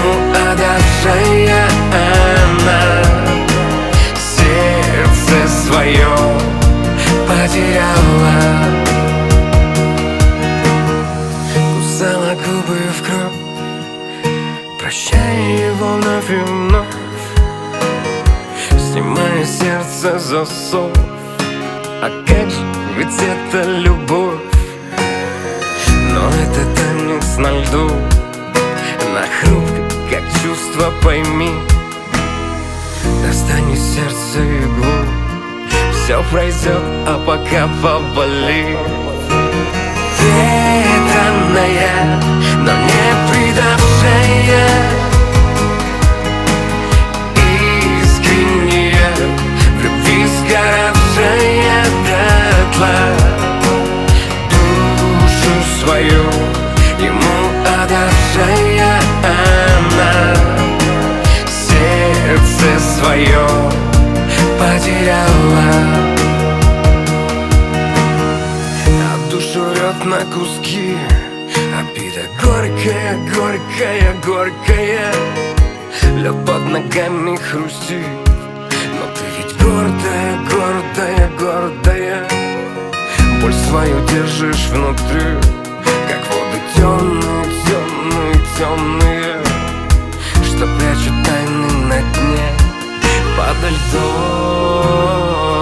ему отдавшая она сердце свое потеряла. Кусала губы в кровь, прощая его вновь и вновь, снимая сердце засов. А как же, ведь это любовь. Но это танец на льду, на хрупко, как чувство, пойми. Достань из сердца иглу, все пройдет, а пока поболит. Ветреная, но не предавшая, искренняя, в любви сгоравшая дотла, душу свою ему отдавшая она сердце свое потеряла. А душу рвет на куски обида горькая, горькая, горькая. Лед под ногами хрустит, но ты ведь гордая, гордая, гордая. Боль свою держишь внутри, как воды темные, темные, темные, что прячут тайны на дне подо льдом.